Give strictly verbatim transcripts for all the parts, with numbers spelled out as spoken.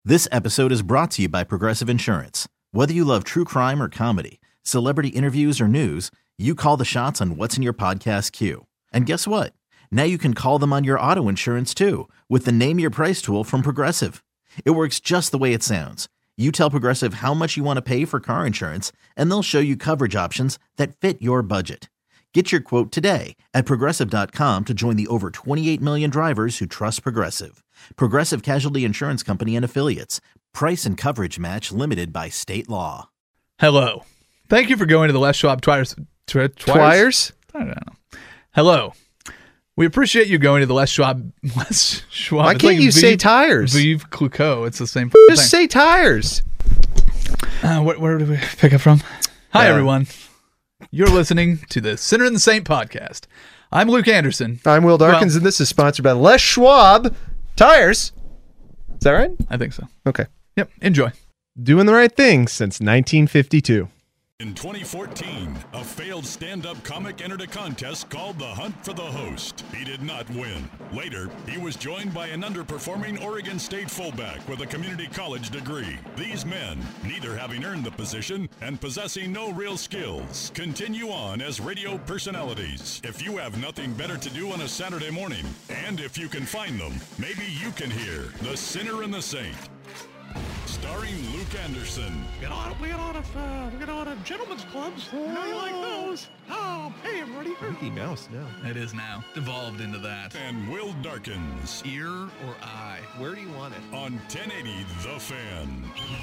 This episode is brought to you by Progressive Insurance. Whether you love true crime or comedy, celebrity interviews or news, you call the shots on what's in your podcast queue. And guess what? Now you can call them on your auto insurance too with the Name Your Price tool from Progressive. It works just the way it sounds. You tell Progressive how much you want to pay for car insurance, and they'll show you coverage options that fit your budget. Get your quote today at Progressive dot com to join the over twenty-eight million drivers who trust Progressive. Progressive Casualty Insurance Company and Affiliates. Price and coverage match limited by state law. Hello. Thank you for going to the Les Schwab Twires. Twi- Twires? I don't know. Hello. We appreciate you going to the Les Schwab. Les Schwab. Why It's can't like you Vive, say tires? Vive Clicquot. It's the same Just thing. say tires. Uh, where, where did we pick up from? Hi, Uh, everyone. You're listening to the Sinner and the Saint podcast. I'm Luke Anderson. I'm Will Darkins, Well- and this is sponsored by Les Schwab Tires. Is that right? I think so. Okay. Yep. Enjoy. Doing the right thing since nineteen fifty-two. In twenty fourteen, a failed stand-up comic entered a contest called The Hunt for the Host. He did not win. Later, he was joined by an underperforming Oregon State fullback with a community college degree. These men, neither having earned the position and possessing no real skills, continue on as radio personalities. If you have nothing better to do on a Saturday morning, and if you can find them, maybe you can hear The Sinner and the Saint. Starring Luke Anderson. We got a lot of, we got a lot of, uh, we got a lot of gentlemen's clubs. You know you like those. Oh, hey, everybody. Mickey Mouse, no. It is now devolved into that. And Will Darkins Ear or eye? Where do you want it? on ten eighty The Fan.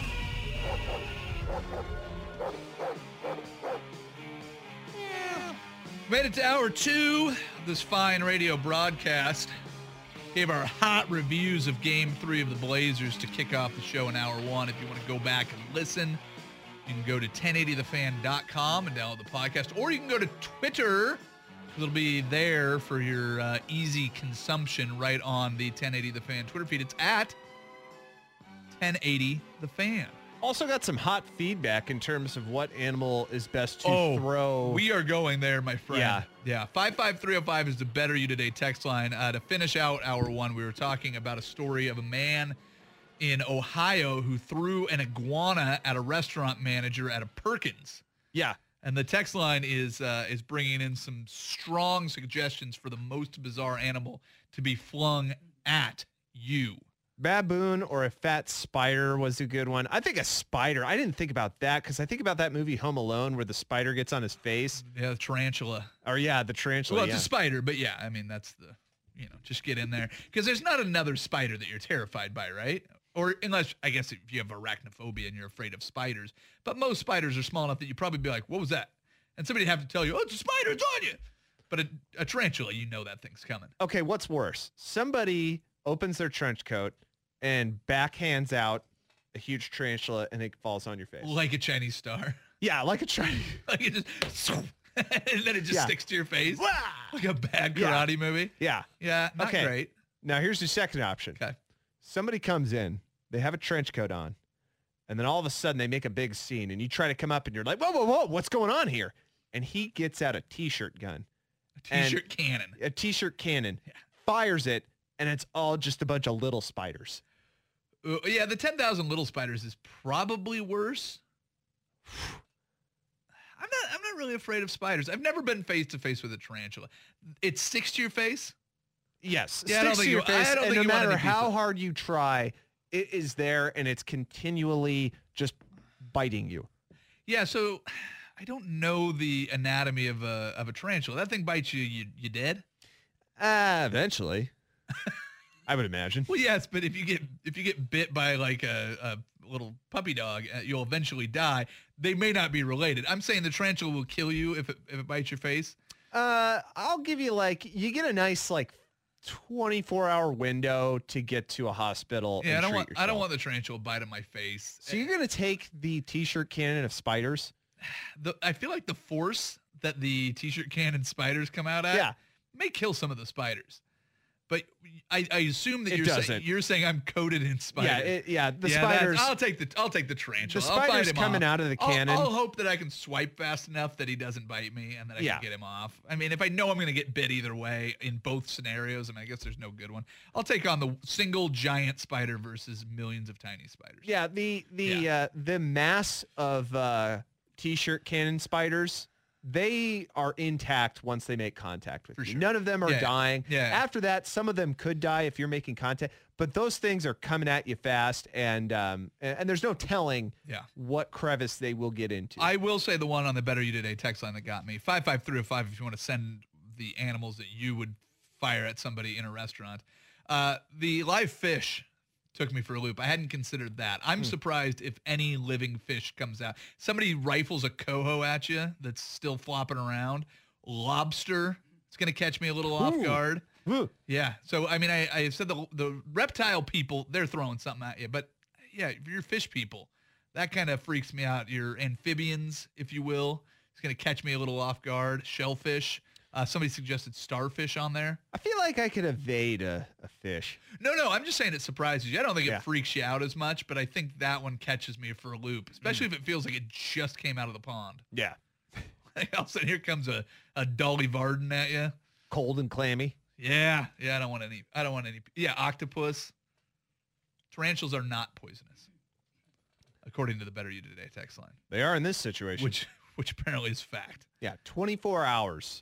Made it to hour two of this fine radio broadcast. Gave our hot reviews of game three of the Blazers to kick off the show in hour one. If you want to go back and listen, you can go to ten eighty the fan dot com and download the podcast, or you can go to Twitter. It'll be there for your uh, easy consumption right on the ten eighty The Fan Twitter feed. It's at ten eighty The Fan. Also got some hot feedback in terms of what animal is best to Oh, throw. We are going there, my friend. Yeah. Yeah. five five three oh five is the Better You Today text line. Uh, to finish out hour one, we were talking about a story of a man in Ohio who threw an iguana at a restaurant manager at a Perkins. yeah. And the text line is uh, is bringing in some strong suggestions for the most bizarre animal to be flung at you. Baboon or a fat spider was a good one. I think a spider. I didn't think about that because I think about that movie Home Alone where the spider gets on his face. Yeah, the tarantula. Or yeah, the tarantula. Well, yeah. it's a spider, but yeah, I mean, that's the, you know, just get in there. Because there's not another spider that you're terrified by, right? Or unless, I guess, if you have arachnophobia and you're afraid of spiders. But most spiders are small enough that you'd probably be like, what was that? And somebody'd have to tell you, oh, it's a spider, it's on you. But a, a tarantula, you know that thing's coming. Okay, what's worse? Somebody opens their trench coat and backhands out a huge tarantula and it falls on your face. Like a Chinese star. Yeah, like a Chinese. Like it just, and then it just Yeah. sticks to your face. Wah! Like a bad Yeah. karate movie. Yeah. Yeah, not Okay. great. Now here's the second option. Okay. Somebody comes in, they have a trench coat on, and then all of a sudden they make a big scene and you try to come up and you're like, whoa, whoa, whoa, what's going on here? And he gets out a t-shirt gun, A t-shirt cannon. a t-shirt cannon, fires it, and it's all just a bunch of little spiders. Uh, yeah, the ten thousand little spiders is probably worse. I'm not I'm not really afraid of spiders. I've never been face to face with a tarantula. It sticks to your face. Yes, Yeah, I don't sticks think to your you- I face, don't and think no you want matter any piece how of- hard you try, it is there and it's continually just biting you. Yeah, so I don't know the anatomy of a of a tarantula. That thing bites you, you you dead? Uh, eventually, I would imagine. Well, yes, but if you get if you get bit by like a, a little puppy dog, uh, you'll eventually die. They may not be related. I'm saying the tarantula will kill you if it if it bites your face. Uh, I'll give you like you get a nice like twenty-four hour window to get to a hospital. Yeah, and I don't treat want I don't yourself. want the tarantula biting my face. So you're gonna take the t-shirt cannon of spiders? The, I feel like the force that the t-shirt cannon spiders come out at Yeah. may kill some of the spiders. But I, I assume that It you're doesn't. saying you're saying I'm coated in spider. Yeah, it, yeah. The Yeah, that's- spiders. I'll take the I'll take the tarantula. The I'll fight spider's him coming off. out of the I'll- cannon. I'll, hope that I can swipe fast enough that he doesn't bite me and that I Yeah. can get him off. I mean, if I know I'm going to get bit either way in both scenarios, I mean, I guess there's no good one. I'll take on the single giant spider versus millions of tiny spiders. Yeah, the the Yeah. Uh, the mass of uh, t-shirt cannon spiders, they are intact once they make contact with For you. sure. None of them are Yeah, dying. yeah. After that, some of them could die if you're making contact, but those things are coming at you fast, and um, and, and there's no telling Yeah. what crevice they will get into. I will say the one on the Better You Today text line that got me, five five three oh five if you want to send the animals that you would fire at somebody in a restaurant. Uh, the live fish took me for a loop. I hadn't considered that. I'm Hmm. surprised if any living fish comes out. Somebody rifles a coho at you that's still flopping around. Lobster, it's going to catch me a little off Ooh. guard. Ooh. Yeah. So, I mean, I, I said the, the reptile people, they're throwing something at you. But, yeah, if you're fish people, that kind of freaks me out. Your amphibians, if you will, it's going to catch me a little off guard. Shellfish. Uh, somebody suggested starfish on there. I feel like I could evade a, a fish. No, no, I'm just saying it surprises you. I don't think Yeah. it freaks you out as much, but I think that one catches me for a loop, especially if it feels like it just came out of the pond. Yeah. All of a sudden, here comes a, a Dolly Varden at you. Cold and clammy. Yeah, yeah, I don't want any. I don't want any. Yeah, octopus. Tarantulas are not poisonous, according to the Better You Today text line, They are in this situation. which which apparently is fact. yeah, twenty-four hours.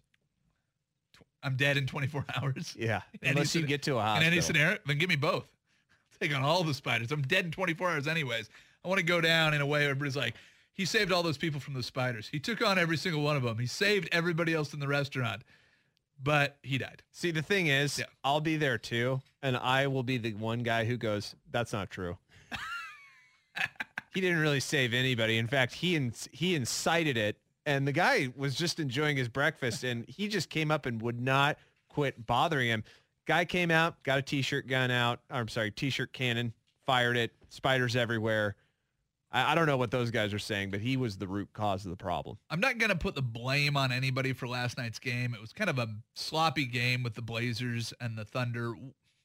I'm dead in twenty-four hours. Yeah, In any unless you scena- get to a In hospital. any scenario, then give me both. Take on all the spiders. I'm dead in twenty-four hours anyways. I want to go down in a way where everybody's like, he saved all those people from the spiders. He took on every single one of them. He saved everybody else in the restaurant, but he died. See, the thing is, Yeah. I'll be there too, and I will be the one guy who goes, "That's not true." He didn't really save anybody. In fact, he in, he incited it, and the guy was just enjoying his breakfast, and he just came up and would not quit bothering him. Guy came out, got a t-shirt gun out. I'm sorry, t-shirt cannon, fired it. Spiders everywhere. I, I don't know what those guys are saying, but he was the root cause of the problem. I'm not going to put the blame on anybody for last night's game. It was kind of a sloppy game with the Blazers and the Thunder.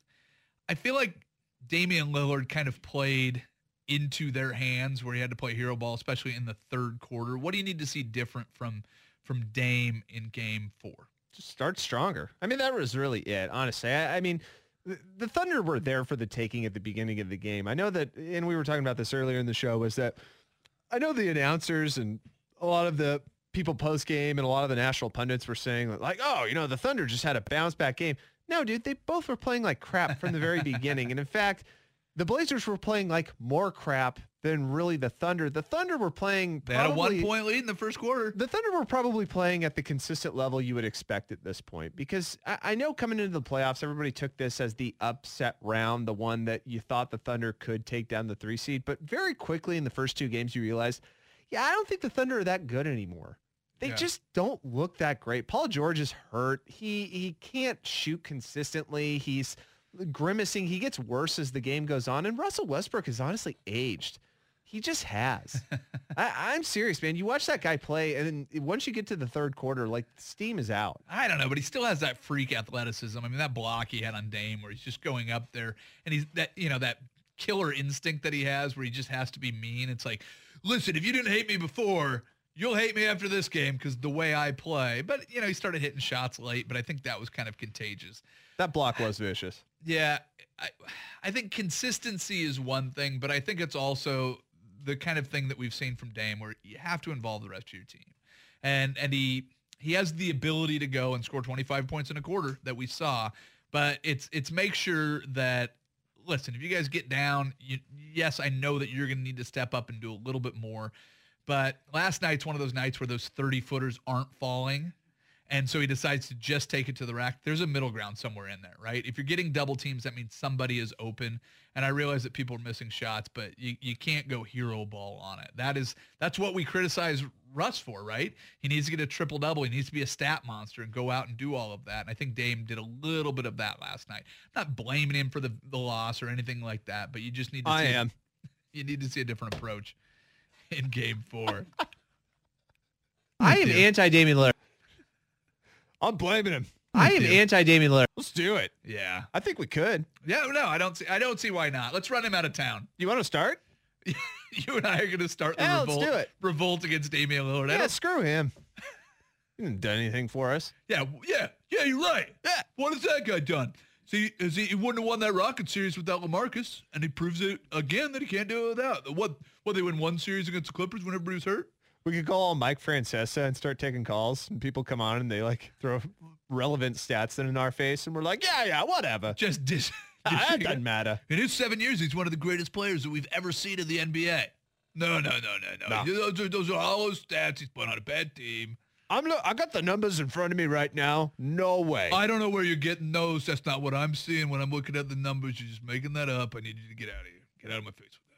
I feel like Damian Lillard kind of played into their hands where he had to play hero ball, especially in the third quarter. What do you need to see different from from Dame in game four? Just start stronger. I mean, that was really it, honestly. I, I mean, the, the Thunder were there for the taking at the beginning of the game. I know that, and we were talking about this earlier in the show, was that I know the announcers and a lot of the people post-game and a lot of the national pundits were saying, like, oh, you know, the Thunder just had a bounce-back game. No, dude, they both were playing like crap from the very beginning. And in fact, the Blazers were playing like more crap than really the Thunder. The Thunder were playing They had a probably- one-point lead in the first quarter. the Thunder were probably playing at the consistent level you would expect at this point, because I, I know coming into the playoffs, everybody took this as the upset round, the one that you thought the Thunder could take down the three seed. But very quickly in the first two games, you realized, yeah, I don't think the Thunder are that good anymore. They Yeah. just don't look that great. Paul George is hurt. He he can't shoot consistently. He's grimacing. He gets worse as the game goes on. And Russell Westbrook has honestly aged. He just has. I, I'm serious, man. You watch that guy play, and then once you get to the third quarter, like, steam is out. I don't know, but he still has that freak athleticism. I mean, that block he had on Dame where he's just going up there and he's that, you know, that killer instinct that he has where he just has to be mean. It's like, listen, if you didn't hate me before, you'll hate me after this game because the way I play. But, you know, he started hitting shots late, but I think that was kind of contagious. That block was vicious. Yeah, I, I think consistency is one thing, but I think it's also the kind of thing that we've seen from Dame where you have to involve the rest of your team. And and he he has the ability to go and score twenty-five points in a quarter that we saw, but it's it's make sure that, listen, if you guys get down, you, yes, I know that you're going to need to step up and do a little bit more, but last night's one of those nights where those thirty-footers aren't falling. And so he decides to just take it to the rack. There's a middle ground somewhere in there, right? If you're getting double teams, that means somebody is open. And I realize that people are missing shots, but you, you can't go hero ball on it. That is, that's what we criticize Russ for, right? He needs to get a triple double. He needs to be a stat monster and go out and do all of that. And I think Dame did a little bit of that last night. I'm not blaming him for the, the loss or anything like that, but you just need to I see, am. you need to see a different approach in game four. I am Dude. anti-Damian Lillard. I'm blaming him. I am anti Damian Lillard. Let's do it. Yeah. I think we could. Yeah, no, I don't see I don't see why not. Let's run him out of town. You want to start? You and I are going to start the Yeah, let's revolt, do it. revolt against Damian Lillard. I Yeah, don't- screw him. He didn't do anything for us. Yeah, yeah, yeah, you're right. Yeah, what has that guy done? See, is he, he wouldn't have won that Rocket series without LaMarcus, and he proves it again that he can't do it without. What, what they win one series against the Clippers when everybody was hurt? We could call Mike Francesa and start taking calls, and people come on and they like throw relevant stats in our face, and we're like, yeah, yeah, whatever. Just dis. Ah, that doesn't matter. In his seven years, he's one of the greatest players that we've ever seen in the N B A. No, no, no, no, no. No. Those, are, those are hollow stats. He's playing on a bad team. I'm lo- I got the numbers in front of me right now. No way. I don't know where you're getting those. That's not what I'm seeing when I'm looking at the numbers. You're just making that up. I need you to get out of here. Get out of my face with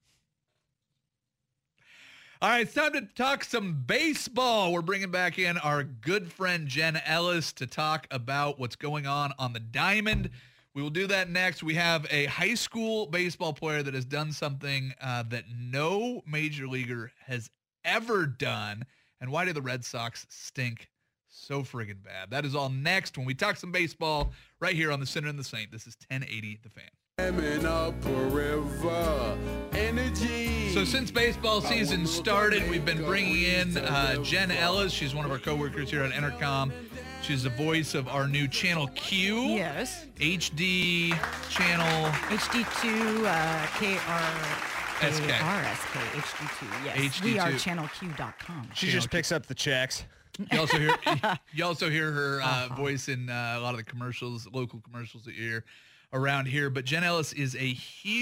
that. All right, it's time to talk some baseball. We're bringing back in our good friend Jen Ellis to talk about what's going on on the diamond. We will do that next. We have a high school baseball player that has done something uh, that no major leaguer has ever done. And why do the Red Sox stink so friggin' bad? That is all next when we talk some baseball right here on the Sinner and the Saint. This is ten eighty The Fan. Up a river, energy. So since baseball season started, we've been bringing in uh, Jen Ellis. She's one of our coworkers here on Entercom. She's the voice of our new Channel Q. Yes. H D channel. H D two, uh, K R S K. R S K, H D two, yes. H D two. We are channel q dot com. she just picks up the checks. You also hear you also hear her uh, voice in uh, a lot of the commercials, local commercials that you hear around here. But Jen Ellis is a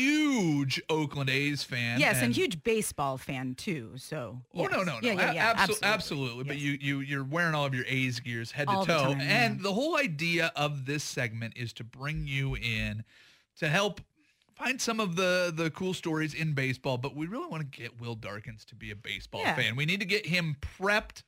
huge Oakland A's fan. Yes, and, and huge baseball fan too. So. Oh yes. no no no! Yeah, yeah, yeah. Abso- absolutely. absolutely. But Yes. you you you're wearing all of your A's gears head All to the toe, time, and yeah. the whole idea of this segment is to bring you in to help find some of the the cool stories in baseball. But we really want to get Will Darkins to be a baseball Yeah. fan. We need to get him prepped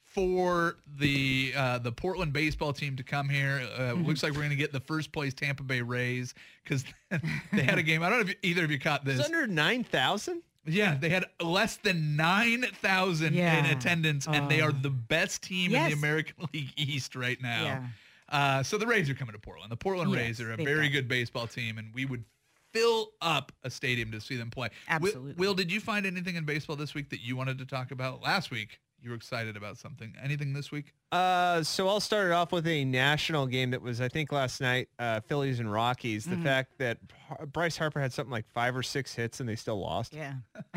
for the uh, the Portland baseball team to come here. Uh, Mm-hmm. Looks like we're going to get the first place Tampa Bay Rays because they had a game. I don't know if either of you caught this. It's under nine thousand? Yeah, they had less than nine thousand Yeah. in attendance, and they are Oh. the best team Yes. in the American League East right now. Yeah. Uh, so the Rays are coming to Portland. The Portland Yes, Rays are a they've very got- good baseball team, and we would fill up a stadium to see them play. Wi- Absolutely. Will, did you find anything in baseball this week that you wanted to talk about? Last week, you were excited about something. Anything this week? Uh, so I'll start it off with a national game that was, I think, last night, uh, Phillies and Rockies. The fact that Har- Bryce Harper had something like five or six hits and they still lost. Yeah.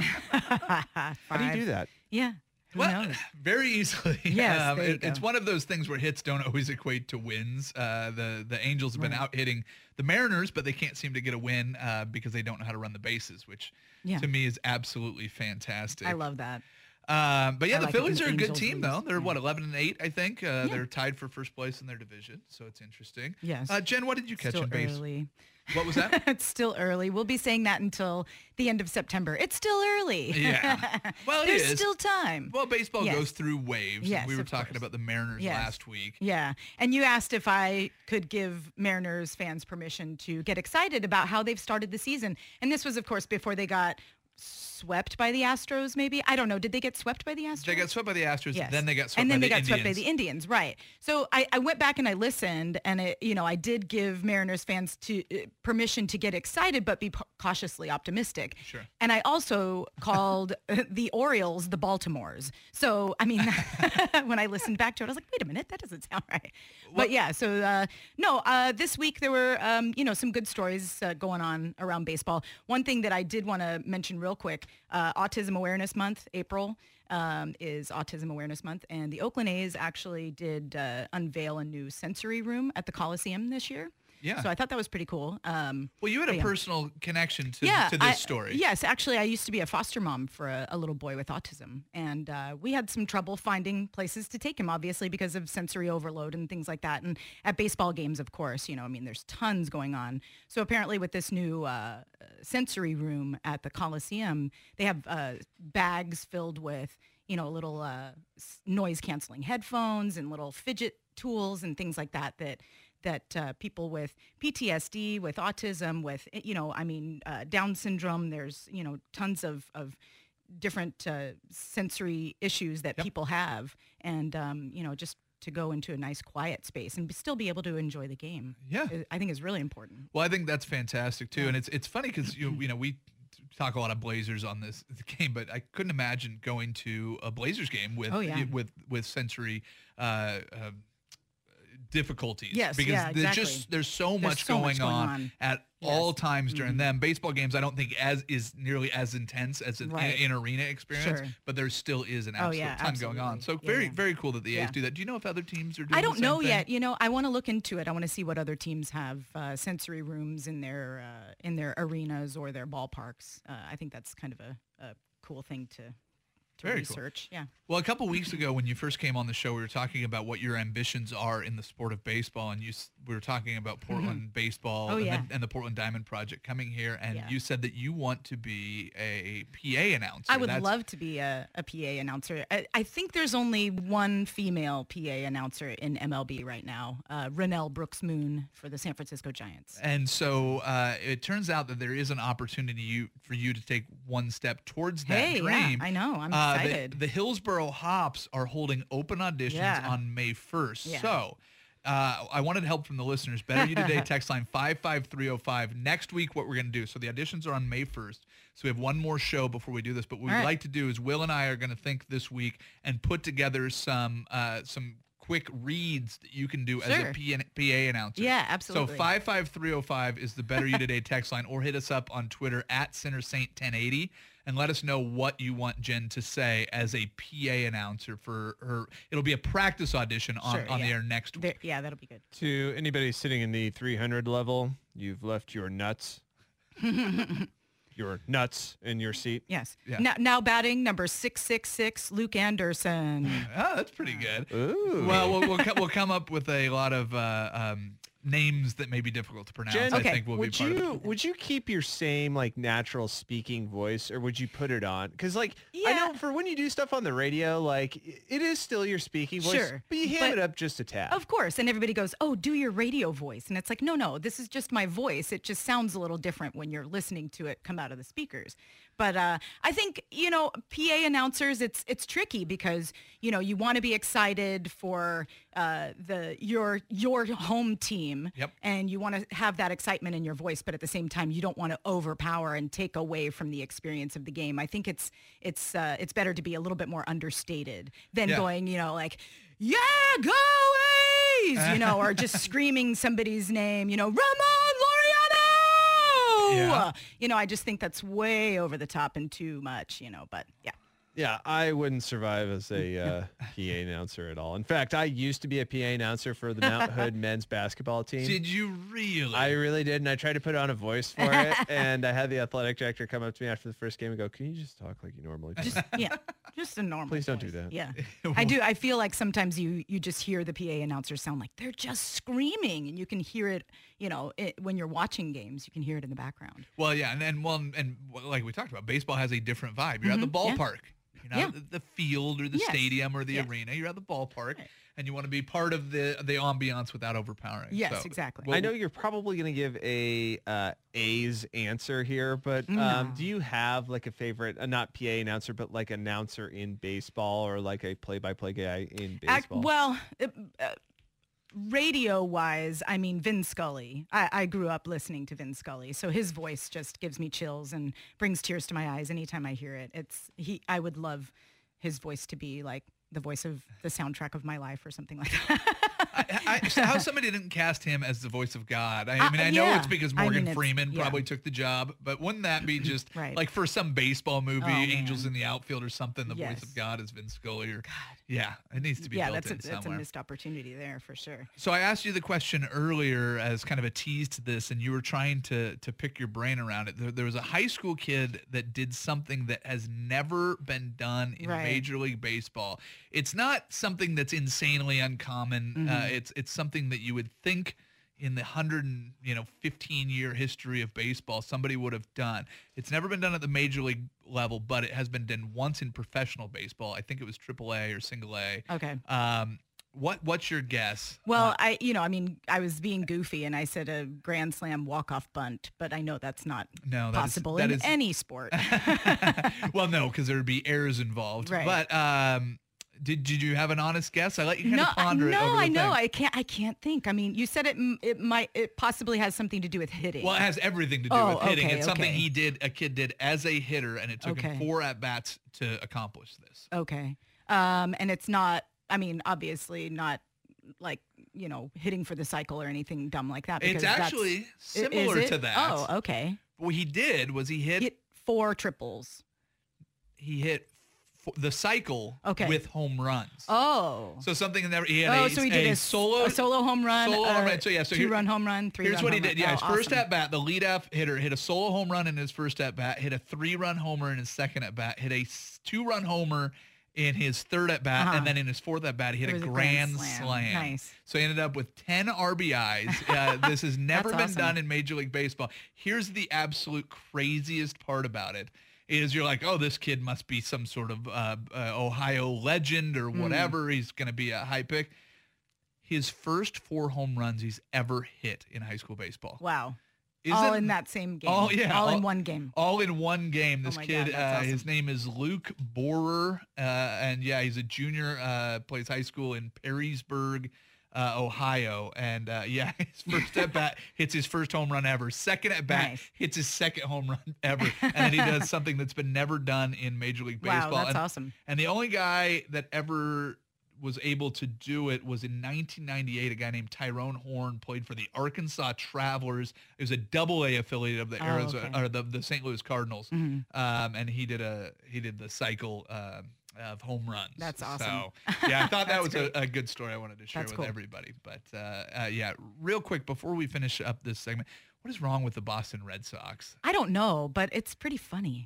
How do you do that? Yeah. Who Well, knows? very easily. Yes, there you it- it's go. one of those things where hits don't always equate to wins. Uh, the the Angels have been out hitting the Mariners, but they can't seem to get a win uh, because they don't know how to run the bases, which Yeah. to me is absolutely fantastic. I love that. Um, but yeah, I the like it when Phillies the are a good Angels team, lose. though. They're, Yeah. what, eleven and eight, I think? Uh, Yeah. They're tied for first place in their division, so it's interesting. Yes. Uh, Jen, what did you catch Still in base? early. What was that? It's still early. We'll be saying that until the end of September. It's still early. Yeah. Well, it There's is. still time. Well, baseball Yes. goes through waves. Yes, we were of talking course. about the Mariners Yes. last week. Yeah. And you asked if I could give Mariners fans permission to get excited about how they've started the season. And this was, of course, before they got swept by the Astros, maybe. I don't know. Did they get swept by the Astros? They got swept by the Astros, Yes. then they got swept and then by they the got swept by Indians. the Indians, right? So I, I went back and I listened, and it, you know, I did give Mariners fans to uh, permission to get excited, but be p- cautiously optimistic. Sure. And I also called uh, the Orioles the Baltimores. So I mean, when I listened back to it, I was like, wait a minute, that doesn't sound right. But yeah, so uh, no, uh, this week there were um, you know some good stories uh, going on around baseball. One thing that I did want to mention real quick: uh, Autism Awareness Month, April. Um, is Autism Awareness Month, and the Oakland A's actually did uh, unveil a new sensory room at the Coliseum this year. Yeah. So I thought that was pretty cool. Um, Well, you had a but yeah. personal connection to, yeah, to this I- story. Yes, actually, I used to be a foster mom for a, a little boy with autism, and uh, we had some trouble finding places to take him, obviously, because of sensory overload and things like that. And at baseball games, of course, you know, I mean, there's tons going on. So apparently with this new uh, sensory room at the Coliseum, they have uh, bags filled with, you know, little uh, s- noise-canceling headphones and little fidget tools and things like that that that uh, people with P T S D, with autism, with, you know, I mean, uh, Down syndrome, there's, you know, tons of, of different uh, sensory issues that people have. And, um, you know, just to go into a nice quiet space and be- still be able to enjoy the game. Yeah. I- I think is really important. Well, I think that's fantastic too, and it's it's funny because you you know we talk a lot of Blazers on this game, but I couldn't imagine going to a Blazers game with Oh, yeah. with with sensory uh, uh, difficulties. Yes, because yeah, there's exactly. just there's so There's much so going, much going on, on. at Yes. all times during Mhm. them. Baseball games, I don't think as is nearly as intense as an Right. in, arena experience, Sure. but there still is an Oh, absolute yeah, ton going on. So absolutely. Yeah, very yeah. very cool that the A's Yeah. do that. Do you know if other teams are doing? I the don't same know thing? yet. You know, I want to look into it. I want to see what other teams have uh, sensory rooms in their uh, in their arenas or their ballparks. Uh, I think that's kind of a, a cool thing to to Very cool. research. Yeah. Well, a couple weeks ago when you first came on the show, we were talking about what your ambitions are in the sport of baseball, and you s- we were talking about Portland baseball Oh, and, yeah. the, and the Portland Diamond Project coming here, and Yeah. you said that you want to be a P A announcer. I would That's- love to be a, a P A announcer. I, I think there's only one female P A announcer in M L B right now, uh, Renelle Brooks Moon for the San Francisco Giants. And so uh, it turns out that there is an opportunity you, for you to take one step towards that Hey, yeah, dream. I know. I'm Uh, the- excited. The, Hillsboro Hops are holding open auditions Yeah. on May first. Yeah. So uh, I wanted help from the listeners. Better You Today text line five five three oh five. Next week, what we're going to do. So the auditions are on May first. So we have one more show before we do this. But what we'd All right. like to do is Will and I are going to think this week and put together some uh, some quick reads that you can do as a Sure. P N- P A announcer. Yeah, absolutely. So five five three oh five is the Better You Today text line, or hit us up on Twitter at Center Saint ten eighty and let us know what you want Jen to say as a P A announcer for her. It'll be a practice audition on, Sure, on the yeah. air next There, week. yeah, that'll be good. To anybody sitting in the three hundred level, you've left your nuts, your nuts in your seat. Yes. Yeah. Now, now batting number six six six, Luke Anderson. Oh, that's pretty good. Ooh. Well, we'll, we'll, co- we'll come up with a lot of uh, um, names that may be difficult to pronounce. Jen, I Okay. think will be would part you of it. would you keep your same like natural speaking voice, or would you put it on? Because like I Yeah. know for when you do stuff on the radio, like i- it is still your speaking voice, Sure, but you ham but- it up just a tad. Of course. And everybody goes, oh, do your radio voice. And it's like, no, no, this is just my voice. It just sounds a little different when you're listening to it come out of the speakers. But uh, I think, you know, P A announcers, it's it's tricky because, you know, you want to be excited for uh, the your your home team. Yep. And you want to have that excitement in your voice, but at the same time, you don't want to overpower and take away from the experience of the game. I think it's it's uh, it's better to be a little bit more understated than Yeah. going, you know, like, yeah, go A's, you know, or just screaming somebody's name, you know, Ramon Laureano. Yeah. You know, I just think that's way over the top and too much, you know, but yeah. Yeah, I wouldn't survive as a uh, P A announcer at all. In fact, I used to be a P A announcer for the Mount Hood men's basketball team. Did you really? I really did, and I tried to put on a voice for it, and I had the athletic director come up to me after the first game and go, "Can you just talk like you normally do?" Just, yeah, just a normal Please don't do voice. that. Yeah. I do. I feel like sometimes you, you just hear the P A announcers sound like they're just screaming, and you can hear it, you know, it, when you're watching games, you can hear it in the background. Well, yeah, and then well, and well, like we talked about, baseball has a different vibe. You're at the Mhm, yeah. ballpark. You're not Yeah. at the field or the Yes. stadium or the Yes. arena. You're at the ballpark, Right. and you want to be part of the the ambiance without overpowering. Yes, So, exactly. well, I know you're probably going to give a uh, A's answer here, but um, No. do you have like a favorite, uh, not P A announcer, but like announcer in baseball or like a play-by-play guy in Ac- baseball? well, uh, uh, radio-wise, I mean, Vin Scully. I, I grew up listening to Vin Scully, so his voice just gives me chills and brings tears to my eyes anytime I hear it. It's he. I would love his voice to be like the voice of the soundtrack of my life or something like that. I, I, so how somebody didn't cast him as the voice of God? I Uh, mean, I know yeah. it's because I Morgan mean, it's- Freeman yeah. probably took the job, but wouldn't that be just Right. like for some baseball movie, Oh, man. Angels in the Outfield or something? The voice Yes. of God is Vin Scully. Or, yeah, it needs to be yeah, built that's a, in that's a somewhere. missed opportunity there for sure. So I asked you the question earlier as kind of a tease to this, and you were trying to to pick your brain around it. There, there was a high school kid that did something that has never been done in Right. Major League Baseball. It's not something that's insanely uncommon. Uh, Mm-hmm. it's it's something that you would think in the hundred and you know fifteen year history of baseball somebody would have done. It's never been done at the major league level, but it has been done once in professional baseball. I think it was triple A or single A. Okay. Um, what what's your guess? Well, Uh, I, you know, I mean, I was being goofy and I said a grand slam walk-off bunt, but I know that's not no, that is- possible that in is- any sport. well, no, because there would be errors involved. Right. But um, Did did you have an honest guess? I let you kind no, of ponder no, it over the I know. thing. I can't. I can't think. I mean, you said it. m- It might. It possibly has something to do with hitting. Well, it has everything to do Oh, with hitting. okay, It's something okay. he did, a kid did as a hitter, and it took him Okay. four at bats to accomplish this. Okay. Um, and it's not. I mean, obviously not like you know hitting for the cycle or anything dumb like that. It's because that's- actually I- is similar it? to that. Oh, okay. What he did was he hit Hit four triples. he hit f- the cycle Okay. with home runs. Oh. So something that he had Oh, a, so he did a a, solo a solo home run, solo uh, home run. So yeah, so two here- run home run, three. Here's run what he home did. Run. Yeah, Oh, his first awesome. at bat, the leadoff hitter hit a solo home run in his first at bat, hit a three run homer in his second at bat, hit a two run homer in his third at bat, Uh-huh. and then in his fourth at bat, he hit It a was a grand, grand slam. slam. Nice. So he ended up with ten R B Is. Uh, this has never That's been awesome. done in Major League Baseball. Here's the absolute craziest part about it. Is you're like, oh, this kid must be some sort of uh, uh, Ohio legend or whatever. He's going to be a high pick. His first four home runs he's ever hit in high school baseball. Wow. Isn't- all in that same game. all- yeah, All, all- in one game. All in one game. This Oh my kid, God, that's uh, his awesome. name is Luke Borer, uh, and yeah, he's a junior. Uh, plays high school in Perrysburg, uh, Ohio, and uh, yeah, his first at bat hits his first home run ever. Second at bat Nice. hits his second home run ever, and then he does something that's been never done in Major League Wow, Baseball. that's and, awesome. And the only guy that ever was able to do it was in nineteen ninety-eight. A guy named Tyrone Horn played for the Arkansas Travelers. It was a double A affiliate of the Oh, Arizona okay. or the, the Saint Louis Cardinals. Mhm. Um, and he did a he did the cycle uh, of home runs. That's awesome. So yeah, I thought that was That's a, a good story I wanted to share That's with cool. everybody. But uh, uh, yeah, real quick before we finish up this segment, what is wrong with the Boston Red Sox? I don't know, but it's pretty funny.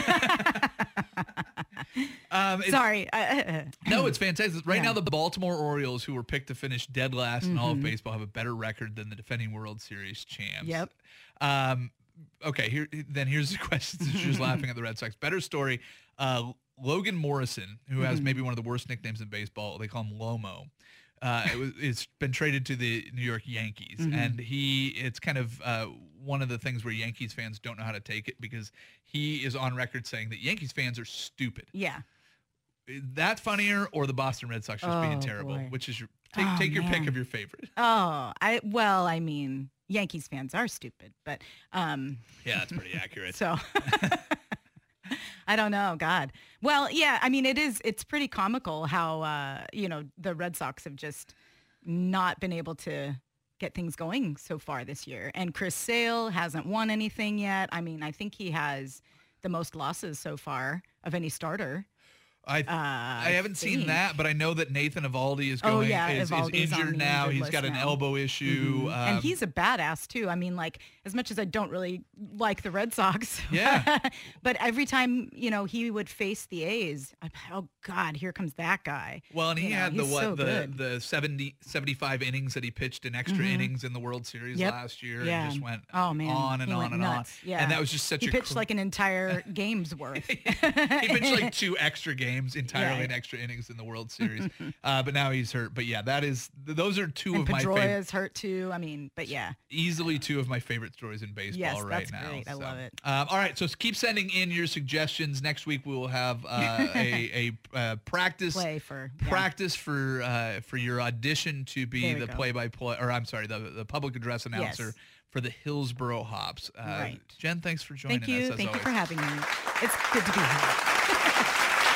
Um, it's- Sorry. I- No, it's fantastic. Right Yeah. now, the Baltimore Orioles, who were picked to finish dead last in all of Mhm. baseball, have a better record than the defending World Series champs. Yep. Um, okay, here then here's the question since you're just laughing at the Red Sox. Better story. Uh, Logan Morrison, who has Mhm. maybe one of the worst nicknames in baseball, they call him Lomo. Uh, it was, it's been traded to the New York Yankees, Mhm. and he it's kind of uh, one of the things where Yankees fans don't know how to take it because he is on record saying that Yankees fans are stupid. yeah. That funnier or the Boston Red Sox just being Oh, terrible? boy. Which is your take? Oh, take your pick man. of your favorite. Oh, I well, I mean, Yankees fans are stupid, but um, Yeah, that's pretty accurate. so I don't know. God. Well, yeah. I mean, it is. It's pretty comical how uh, you know the Red Sox have just not been able to get things going so far this year, and Chris Sale hasn't won anything yet. I mean, I think he has the most losses so far of any starter. I Uh, I haven't seen think. that, but I know that Nathan Evaldi is Oh, going yeah, is, is Evaldi's on injured the now. injured He's got list an now. elbow issue. Mhm. Um, and he's a badass too. I mean, like as much as I don't really like the Red Sox, Yeah. but every time you know he would face the A's, I'm, oh God, here comes that guy. well, and he you know, had the he's what so the good. the seventy, seventy-five innings that he pitched in extra Mhm. innings in the World Series Yep. last year. Yeah. And just went Oh man, on and he on went and nuts. on. Yeah, And that was just such he a pitched cr- like an entire game's worth. he pitched like two extra games entirely Yeah. in extra innings in the World Series. uh, but now he's hurt. But yeah, that is th- those are two and of my favorite. Pedroia's hurt too. I mean, but yeah, Easily two of my favorite stories in baseball Yes, right that's now. great. I So, love it. Um, all right, so keep sending in your suggestions. Next week we will have uh, a, a uh, practice play for yeah. practice for uh, for your audition to be There we the go. play-by-play, or I'm sorry, the the public address announcer Yes. for the Hillsboro Hops. Uh, Right. Jen, thanks for joining Thank you. us. As Thank always. you for having me. It's good to be here.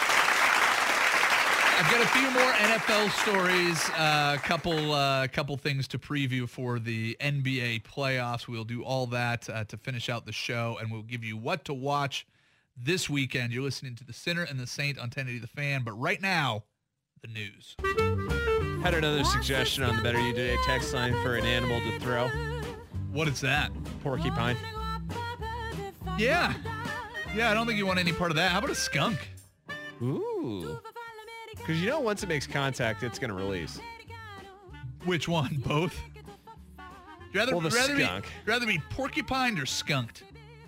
I've got a few more N F L stories, a uh, couple uh, couple things to preview for the N B A playoffs. We'll do all that uh, to finish out the show, and we'll give you what to watch this weekend. You're listening to The Sinner and the Saint on ten eighty The Fan, but right now, the news. Had another suggestion on the Better You Today text line for an animal to throw. What is that? Porcupine. Yeah. Yeah, I don't think you want any part of that. How about a skunk? Ooh. Because you know once it makes contact, it's going to release. Which one? Both? You rather, Well, the rather, be, skunk. rather be porcupined or skunked?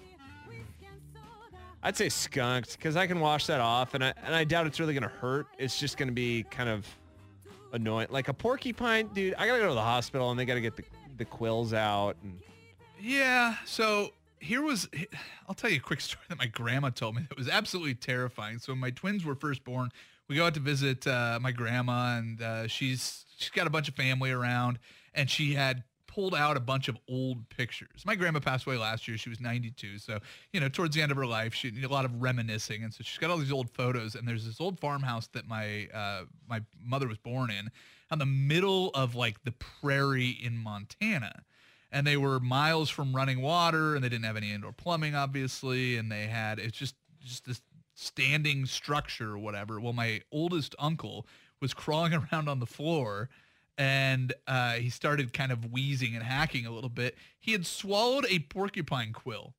I'd say skunked because I can wash that off, and I, and I doubt it's really going to hurt. It's just going to be kind of annoying. Like a porcupine, dude, I got to go to the hospital, and they got to get the, the quills out. And Yeah, so here was, I'll tell you a quick story that my grandma told me that was absolutely terrifying. So when my twins were first born, we go out to visit uh, my grandma, and uh, she's she's got a bunch of family around, and she had pulled out a bunch of old pictures. My grandma passed away last year. She was ninety-two. So, you know, towards the end of her life, she did a lot of reminiscing. And so she's got all these old photos. And there's this old farmhouse that my uh, my mother was born in on the middle of like the prairie in Montana. And they were miles from running water, and they didn't have any indoor plumbing, obviously. And they had, it's just, just this standing structure or whatever. Well, my oldest uncle was crawling around on the floor, and uh, he started kind of wheezing and hacking a little bit. He had swallowed a porcupine quill.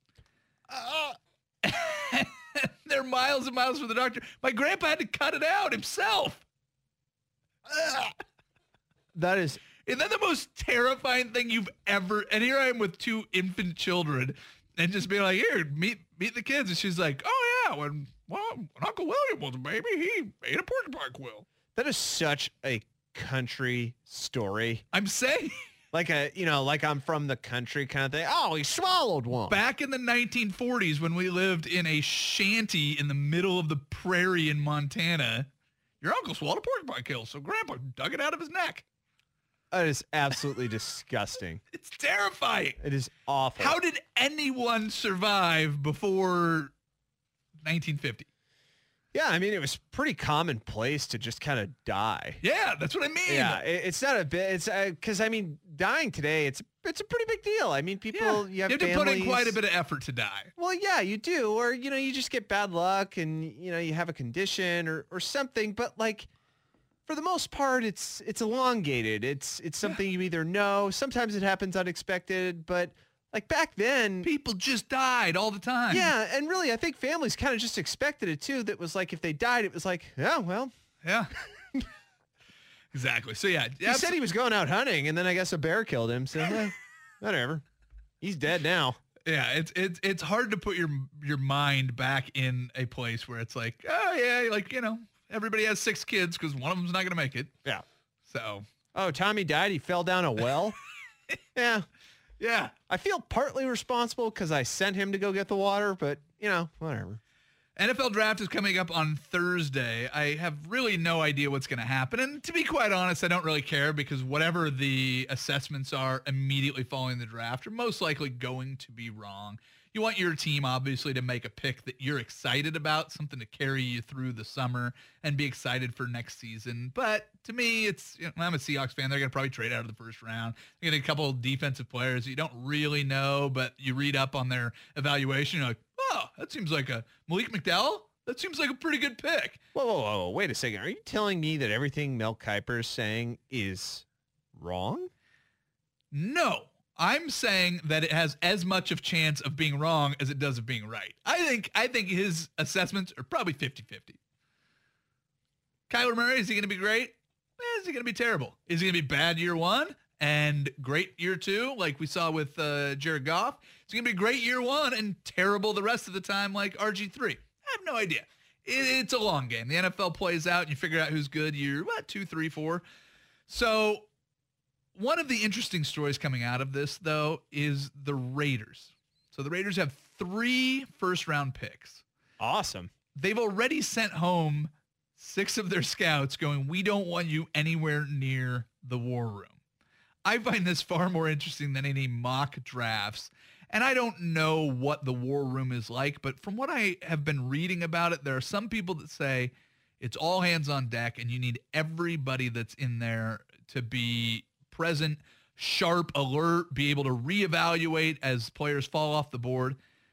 Uh, they're miles and miles from the doctor. My grandpa had to cut it out himself. Uh, that is... Isn't that the most terrifying thing you've ever... And here I am with two infant children and just being like, here, meet meet the kids. And she's like, oh, yeah, when, well, when Uncle William was a baby, he ate a porcupine quill. That is such a country story. I'm saying... Like a, you know, like I'm from the country kind of thing. Oh, he swallowed one. Back in the nineteen forties when we lived in a shanty in the middle of the prairie in Montana, your uncle swallowed a porcupine quill, so Grandpa dug it out of his neck. That is absolutely disgusting. It's terrifying. It is awful. How did anyone survive before nineteen fifty? Yeah, I mean, it was pretty commonplace to just kind of die. Yeah, that's what I mean. Yeah, it, it's not a bit. It's because, uh, I mean, dying today, it's it's a pretty big deal. I mean, people, yeah. you have, you have families. to put in quite a bit of effort to die. Well, yeah, you do. Or, you know, you just get bad luck and, you know, you have a condition or, or something. But, like, for the most part, it's it's elongated. It's, it's something yeah. you either know. Sometimes it happens unexpected, but... Like back then, people just died all the time. Yeah, and really, I think families kind of just expected it too. That was like if they died, it was like, yeah, well, yeah, exactly. So yeah, he abs- said he was going out hunting, and then I guess a bear killed him. So eh, whatever, he's dead now. Yeah, it's it's it's hard to put your your mind back in a place where it's like, oh yeah, like you know, everybody has six kids because one of them's not going to make it. Yeah. So, oh, Tommy died. He fell down a well. yeah. Yeah. I feel partly responsible because I sent him to go get the water, but, you know, whatever. N F L draft is coming up on Thursday. I have really no idea what's going to happen. And to be quite honest, I don't really care because whatever the assessments are immediately following the draft are most likely going to be wrong. You want your team, obviously, to make a pick that you're excited about, something to carry you through the summer and be excited for next season. But to me, it's, you know, I'm a Seahawks fan. They're going to probably trade out of the first round. They get a couple of defensive players that you don't really know, but you read up on their evaluation. You're like, oh, that seems like a Malik McDowell. That seems like a pretty good pick. Whoa, whoa, whoa, wait a second. Are you telling me that everything Mel Kiper is saying is wrong? No. I'm saying that it has as much of chance of being wrong as it does of being right. I think I think his assessments are probably fifty-fifty. Kyler Murray, is he going to be great? Eh, is he going to be terrible? Is he going to be bad year one and great year two, like we saw with uh, Jared Goff? Is he going to be great year one and terrible the rest of the time like R G three? I have no idea. It, it's a long game. The N F L plays out and you figure out who's good year, what, two, three, four. So... One of the interesting stories coming out of this, though, is the Raiders. So the Raiders have three first-round picks. Awesome. They've already sent home six of their scouts going, we don't want you anywhere near the war room. I find this far more interesting than any mock drafts. And I don't know what the war room is like, but from what I have been reading about it, there are some people that say it's all hands on deck and you need everybody that's in there to be present, sharp, alert, be able to reevaluate as players fall off the board.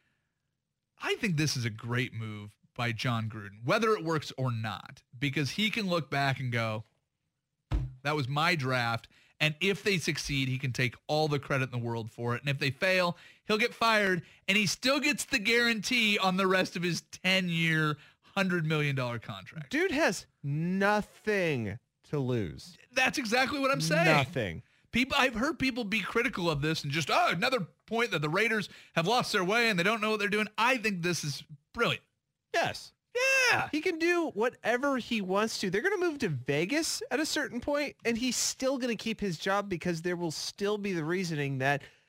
I think this is a great move by John Gruden, whether it works or not, because he can look back and go, that was my draft. And if they succeed, he can take all the credit in the world for it. And if they fail, he'll get fired and he still gets the guarantee on the rest of his ten-year, one hundred million dollars contract. Dude has nothing to lose. That's exactly what I'm saying. Nothing. People, I've heard people be critical of this and just, oh, another point that the Raiders have lost their way and they don't know what they're doing. I think this is brilliant. Yes. Yeah. He can do whatever he wants to. They're going to move to Vegas at a certain point, and he's still going to keep his job because there will still be the reasoning that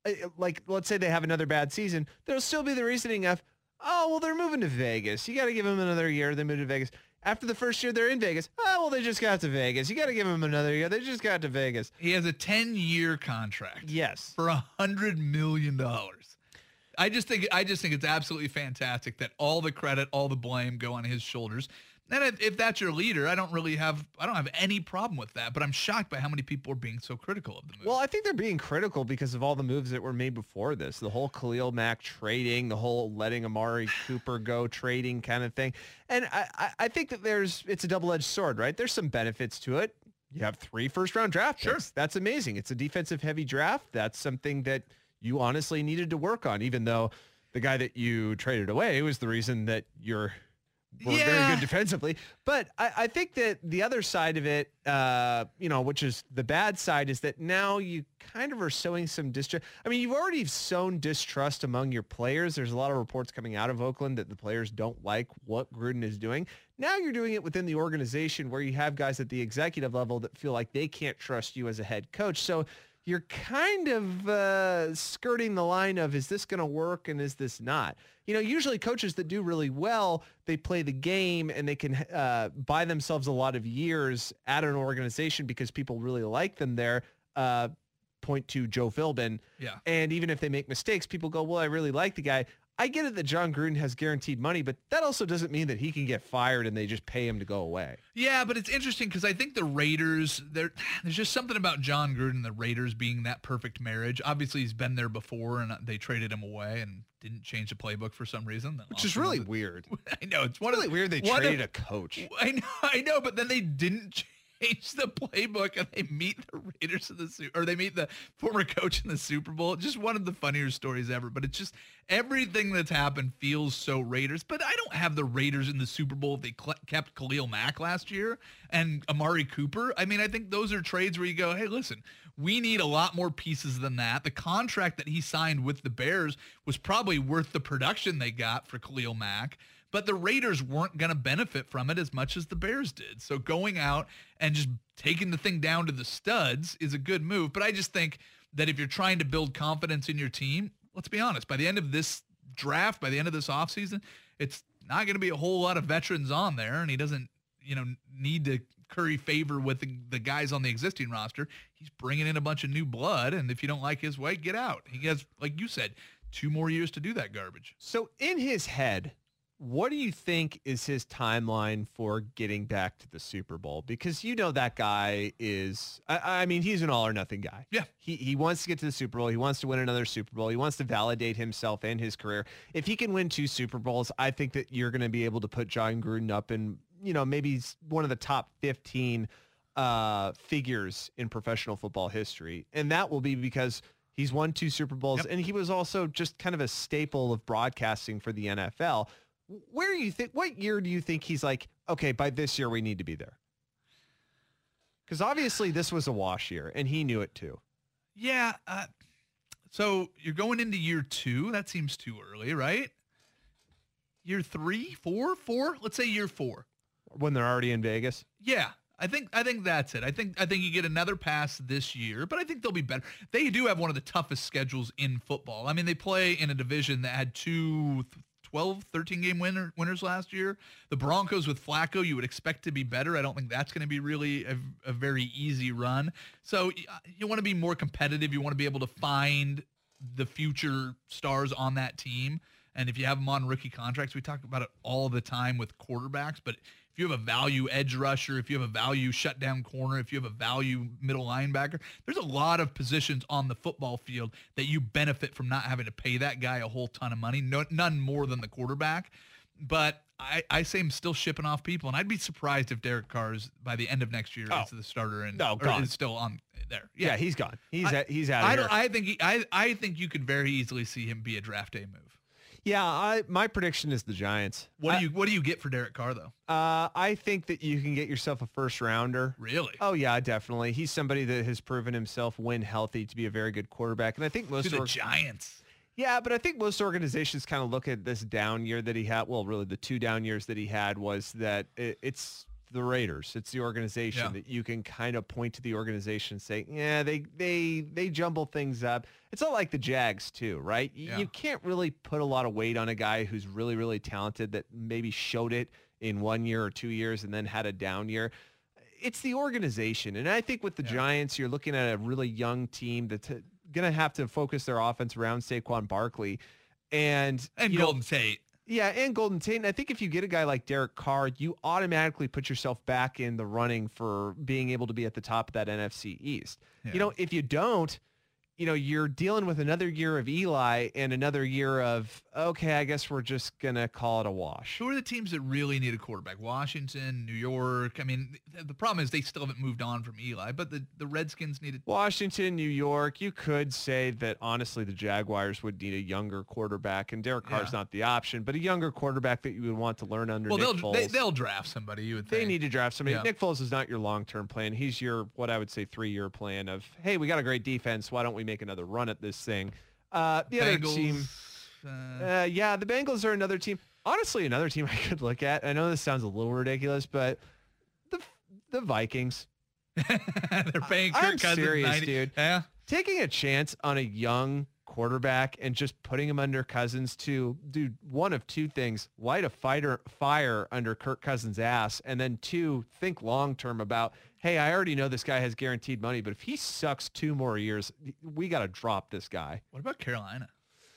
uh, like, let's say they have another bad season, there'll still be the reasoning of, oh, well, they're moving to Vegas. You got to give them another year. They moved to Vegas. After the first year, they're in Vegas. Oh, well, they just got to Vegas. You got to give them another year. They just got to Vegas. He has a ten-year contract. Yes. For a hundred million dollars. I just think I just think it's absolutely fantastic that all the credit, all the blame go on his shoulders. And if, if that's your leader, I don't really have I don't have any problem with that. But I'm shocked by how many people are being so critical of the move. Well, I think they're being critical because of all the moves that were made before this. The whole Khalil Mack trading, the whole letting Amari Cooper go trading kind of thing. And I, I, I think that there's it's a double-edged sword, right? There's some benefits to it. You have three first-round draft picks. Sure. That's amazing. It's a defensive-heavy draft. That's something that you honestly needed to work on, even though the guy that you traded away was the reason that you're were yeah. very good defensively. But I, I think that the other side of it, uh, you know, which is the bad side, is that now you kind of are sowing some distrust. I mean, you've already sown distrust among your players. There's a lot of reports coming out of Oakland that the players don't like what Gruden is doing. Now you're doing it within the organization where you have guys at the executive level that feel like they can't trust you as a head coach. So you're kind of uh, skirting the line of, is this going to work and is this not? You know, usually coaches that do really well, they play the game and they can uh, buy themselves a lot of years at an organization because people really like them there. Uh, point to Joe Philbin. Yeah. And even if they make mistakes, people go, well, I really like the guy. I get it that John Gruden has guaranteed money, but that also doesn't mean that he can get fired and they just pay him to go away. Yeah, but it's interesting because I think the Raiders, there's just something about John Gruden, the Raiders being that perfect marriage. Obviously, he's been there before, and they traded him away and didn't change the playbook for some reason. Which is really weird. I know. It's one really of the, weird they traded of, a coach. I know, I know, but then they didn't change. Change the playbook and they meet the Raiders in the Super, or they meet the former coach in the Super Bowl. Just one of the funnier stories ever. But it's just everything that's happened feels so Raiders. But I don't have the Raiders in the Super Bowl if they cl- kept Khalil Mack last year and Amari Cooper. I mean, I think those are trades where you go, hey, listen, we need a lot more pieces than that. The contract that he signed with the Bears was probably worth the production they got for Khalil Mack. But the Raiders weren't going to benefit from it as much as the Bears did. So going out and just taking the thing down to the studs is a good move. But I just think that if you're trying to build confidence in your team, let's be honest, by the end of this draft, by the end of this offseason, it's not going to be a whole lot of veterans on there. And he doesn't, you know, need to curry favor with the, the guys on the existing roster. He's bringing in a bunch of new blood. And if you don't like his way, get out. He has, like you said, two more years to do that garbage. So in his head, what do you think is his timeline for getting back to the Super Bowl? Because you know that guy is, I, I mean, he's an all or nothing guy. Yeah. He he wants to get to the Super Bowl. He wants to win another Super Bowl. He wants to validate himself and his career. If he can win two Super Bowls, I think that you're going to be able to put John Gruden up in, you know, maybe one of the top fifteen uh, figures in professional football history. And that will be because he's won two Super Bowls. Yep. And he was also just kind of a staple of broadcasting for the N F L. Where do you think, what year do you think he's like, okay, by this year we need to be there? Because obviously this was a wash year and he knew it too. Yeah. Uh, so you're going into year two. That seems too early, right? Year three, four, four? Let's say year four. When they're already in Vegas? Yeah. I think I think that's it. I think I think you get another pass this year, but I think they'll be better. They do have one of the toughest schedules in football. I mean, they play in a division that had two twelve, thirteen game winner, winners last year. The Broncos with Flacco, you would expect to be better. I don't think that's going to be really a, a very easy run. So you want to be more competitive. You want to be able to find the future stars on that team. And if you have them on rookie contracts, we talk about it all the time with quarterbacks, but if you have a value edge rusher, if you have a value shutdown corner, if you have a value middle linebacker, there's a lot of positions on the football field that you benefit from not having to pay that guy a whole ton of money, no, none more than the quarterback. But I, I say I'm still shipping off people, and I'd be surprised if Derek Carr's by the end of next year oh. is the starter and no, is still on there. Yeah, yeah he's gone. He's I, at, he's out of I here. Don't, I think he, I I think you could very easily see him be a draft day move. Yeah, I, my prediction is the Giants. What I, do you What do you get for Derek Carr though? Uh, I think that you can get yourself a first rounder. Really? Oh yeah, definitely. He's somebody that has proven himself when healthy to be a very good quarterback, and I think most to the org- Giants. Yeah, but I think most organizations kind of look at this down year that he had. Well, really, the two down years that he had was that it, it's the Raiders. It's the organization Yeah. that you can kind of point to the organization and say, yeah, they they they jumble things up. It's not like the Jags too, right? Y- Yeah. You can't really put a lot of weight on a guy who's really, really talented that maybe showed it in one year or two years and then had a down year. It's the organization. And I think with the Yeah. Giants, you're looking at a really young team that's going to have to focus their offense around Saquon Barkley. And, And you know, Golden Tate. yeah, and Golden Tate. And I think if you get a guy like Derek Carr, you automatically put yourself back in the running for being able to be at the top of that N F C East. Yeah. You know, if you don't, you know, you're dealing with another year of Eli and another year of, okay, I guess we're just going to call it a wash. Who are the teams that really need a quarterback? Washington, New York. I mean, th- the problem is they still haven't moved on from Eli, but the, the Redskins needed. Washington, New York, you could say that honestly the Jaguars would need a younger quarterback, and Derek Carr's Yeah. not the option, but a younger quarterback that you would want to learn under Well, Nick they'll Foles. they, they'll draft somebody. You would think They need to draft somebody. Yeah. Nick Foles is not your long-term plan. He's your, what I would say, three-year plan of, hey, we got a great defense. Why don't we make another run at this thing? Uh, the other Bengals, team, uh, uh, yeah, the Bengals are another team. Honestly, another team I could look at. I know this sounds a little ridiculous, but the the Vikings. they're paying Kirk I'm Cousins serious, ninety dude. Yeah. Taking a chance on a young quarterback and just putting him under Cousins to do one of two things: light a fighter fire under Kirk Cousins' ass, and then two, think long term about, hey, I already know this guy has guaranteed money, but if he sucks two more years, we got to drop this guy. What about Carolina?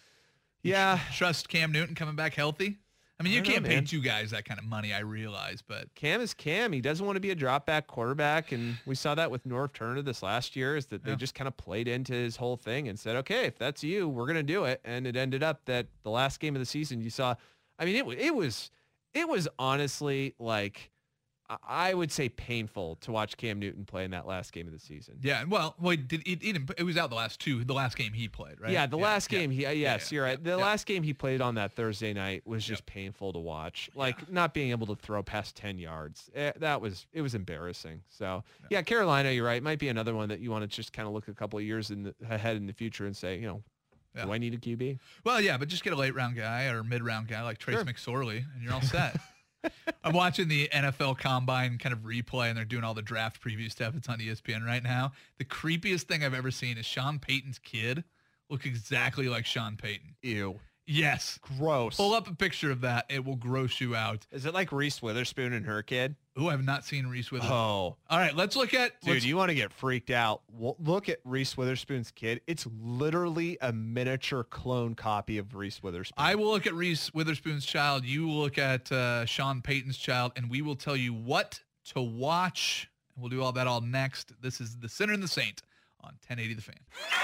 Yeah, Trust Cam Newton coming back healthy? I mean, you I don't can't know, pay man. two guys that kind of money, I realize, but Cam is Cam. He doesn't want to be a drop back quarterback, and we saw that with Norv Turner this last year. Is that they Yeah. just kind of played into his whole thing and said, okay, if that's you, we're gonna do it. And it ended up that the last game of the season, you saw. I mean, it wa- it was it was honestly like I- I would say painful to watch Cam Newton play in that last game of the season. yeah. Well, well, it, did, it, it, didn't- it was out the last two, the last game he played, right? Yeah, the last yeah. game he uh, yes, yeah, you're right. yeah, the yeah. last game he played on that Thursday night was just painful to watch. Like not being able to throw past ten yards. Eh, that was it was embarrassing. So, yeah, Carolina, you're right. Might be another one that you want to just kind of look a couple of years in the, ahead in the future and say, you know, Yeah. do I need a Q B? Well, yeah, but just get a late round guy or mid round guy like Trace Sure. McSorley, and you're all set. I'm watching the N F L Combine kind of replay, and they're doing all the draft preview stuff. It's on E S P N right now. The creepiest thing I've ever seen is Sean Payton's kid look exactly like Sean Payton. Ew. Yes. Gross. Pull up a picture of that. It will gross you out. Is it like Reese Witherspoon and her kid? Oh, I have not seen Reese Witherspoon. Oh. All right, let's look at Dude, let's- you want to get freaked out. Well, look at Reese Witherspoon's kid. It's literally a miniature clone copy of Reese Witherspoon. I will look at Reese Witherspoon's child. You will look at uh, Sean Payton's child, and we will tell you what to watch. And we'll do all that all next. This is The Sinner and the Saint on ten eighty The Fan.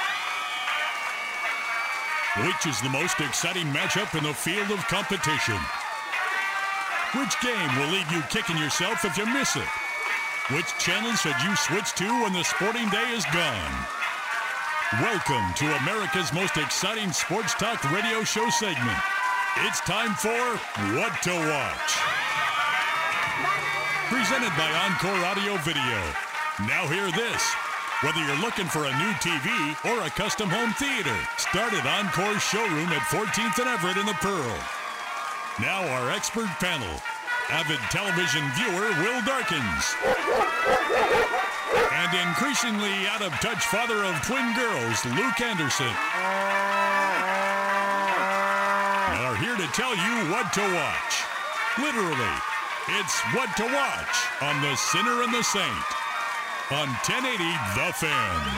Which is the most exciting matchup in the field of competition? Which game will leave you kicking yourself if you miss it? Which channel should you switch to when the sporting day is gone? Welcome to America's most exciting sports talk radio show segment. It's time for What to Watch. Presented by Encore Audio Video. Now hear this. Whether you're looking for a new T V or a custom home theater, start at Encore's showroom at fourteenth and Everett in the Pearl. Now our expert panel, avid television viewer Will Darkins, and increasingly out-of-touch father of twin girls Luke Anderson are here to tell you what to watch. Literally, it's What to Watch on The Sinner and the Saint on ten eighty The Fan.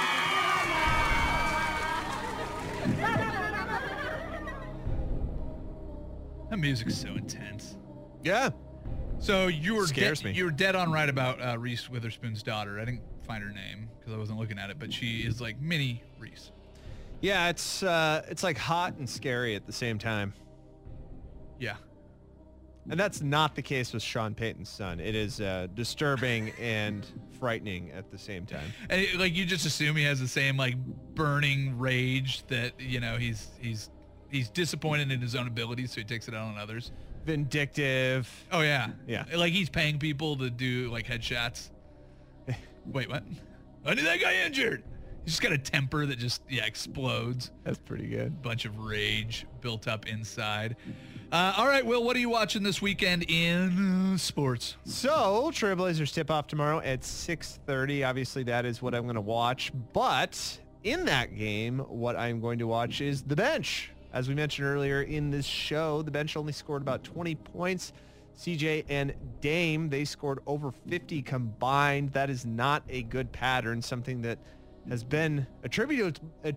That music's so intense. yeah. So you were Scares dead, me. you were dead on right about uh, Reese Witherspoon's daughter. I didn't find her name because I wasn't looking at it, but she is like mini Reese. Yeah, it's uh, it's like hot and scary at the same time. Yeah. And that's not the case with Sean Payton's son. It is uh, disturbing and frightening at the same time. And it, like you just assume he has the same like burning rage that, you know, he's he's he's disappointed in his own abilities, so he takes it out on others. Vindictive. Oh yeah. Yeah. Like he's paying people to do like headshots. Wait, what? I need that guy injured. He's just got a temper that just yeah explodes. That's pretty good. Bunch of rage built up inside. Uh, all right, Will, what are you watching this weekend in uh, sports? So, Trailblazers tip off tomorrow at six thirty. Obviously, that is what I'm going to watch. But in that game, what I'm going to watch is the bench. As we mentioned earlier in this show, the bench only scored about twenty points. C J and Dame, they scored over fifty combined. That is not a good pattern, something that has been attributed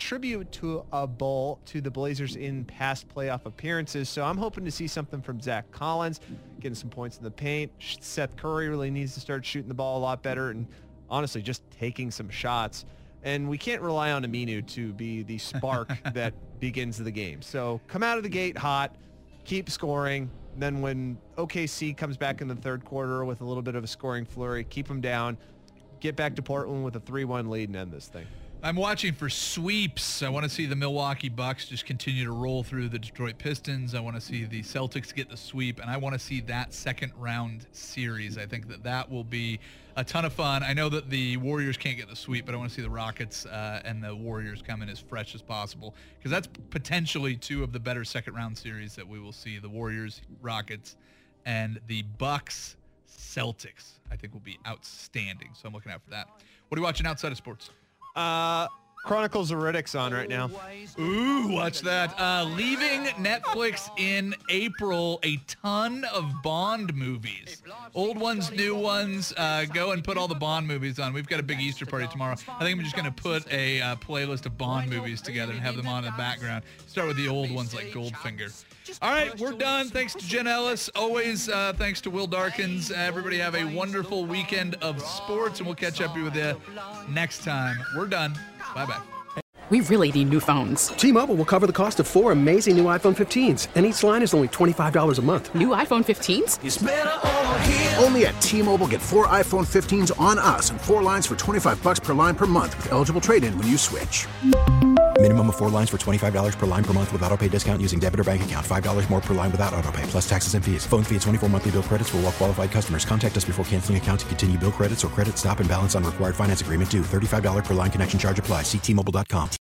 attributable to the Blazers in past playoff appearances. So I'm hoping to see something from Zach Collins, getting some points in the paint. Seth Curry really needs to start shooting the ball a lot better and honestly just taking some shots. And we can't rely on Aminu to be the spark that begins the game. So come out of the gate hot, keep scoring. Then when O K C comes back in the third quarter with a little bit of a scoring flurry, keep them down. Get back to Portland with a three one lead and end this thing. I'm watching for sweeps. I want to see the Milwaukee Bucks just continue to roll through the Detroit Pistons. I want to see the Celtics get the sweep, and I want to see that second round series. I think that that will be a ton of fun. I know that the Warriors can't get the sweep, but I want to see the Rockets uh, and the Warriors come in as fresh as possible, because that's potentially two of the better second round series that we will see. The Warriors, Rockets, and the Bucks, Celtics, I think will be outstanding. So I'm looking out for that. What are you watching outside of sports? Uh, Chronicles of Riddick's on right now. Ooh, watch that. Uh, leaving Netflix in April, a ton of Bond movies. Old ones, new ones. Uh, go and put all the Bond movies on. We've got a big Easter party tomorrow. I think I'm just going to put a uh, playlist of Bond movies together and have them on in the background. Start with the old ones like Goldfinger. All right, we're done. Thanks to Jen Ellis. Always uh, thanks to Will Darkins. Everybody have a wonderful weekend of sports, and we'll catch up with you next time. We're done. Bye-bye. We really need new phones. T-Mobile will cover the cost of four amazing new iPhone fifteens, and each line is only twenty-five dollars a month. New iPhone fifteens? It's better over here. Only at T-Mobile, get four iPhone fifteens on us and four lines for twenty-five dollars per line per month with eligible trade-in when you switch. Minimum of four lines for twenty-five dollars per line per month with auto pay discount using debit or bank account. five dollars more per line without auto pay, plus taxes and fees. Phone fee at twenty-four monthly bill credits for well-qualified customers. Contact us before canceling account to continue bill credits or credit stop and balance on required finance agreement due. thirty-five dollars per line connection charge applies. See T Mobile dot com.